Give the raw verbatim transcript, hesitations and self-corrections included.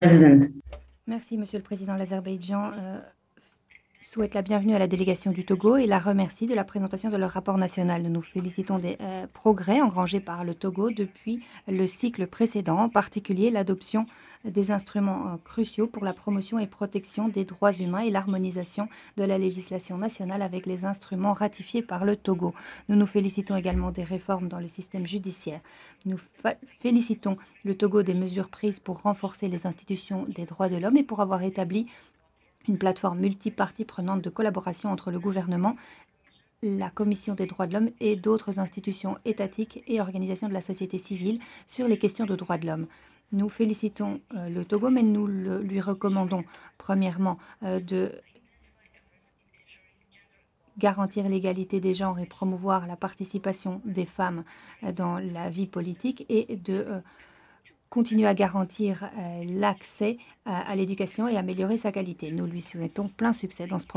President. Merci, Monsieur le Président. L'Azerbaïdjan euh, souhaite la bienvenue à la délégation du Togo et la remercie de la présentation de leur rapport national. Nous nous félicitons des euh, progrès engrangés par le Togo depuis le cycle précédent, en particulier l'adoption des instruments euh, cruciaux pour la promotion et protection des droits humains et l'harmonisation de la législation nationale avec les instruments ratifiés par le Togo. Nous nous félicitons également des réformes dans le système judiciaire. Nous félicitons le Togo des mesures prises pour renforcer les institutions des droits de l'homme et pour avoir établi une plateforme multipartie prenante de collaboration entre le gouvernement, la Commission des droits de l'homme et d'autres institutions étatiques et organisations de la société civile sur les questions de droits de l'homme. Nous félicitons euh, le Togo, mais nous le, lui recommandons premièrement euh, de garantir l'égalité des genres et promouvoir la participation des femmes euh, dans la vie politique et de euh, continuer à garantir euh, l'accès à, à l'éducation et améliorer sa qualité. Nous lui souhaitons plein succès dans ce processus.